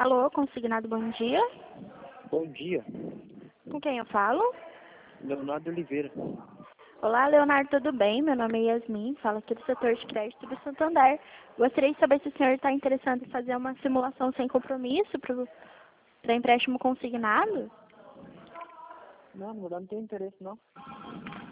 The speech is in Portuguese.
Alô, consignado, bom dia. Bom dia, Com quem eu falo? Leonardo Oliveira. Olá, Leonardo, tudo bem? Meu nome é Yasmin, falo aqui do setor de crédito do Santander. Gostaria de saber se o senhor está interessado em fazer uma simulação sem compromisso para empréstimo consignado? Não, na verdade não tenho interesse não.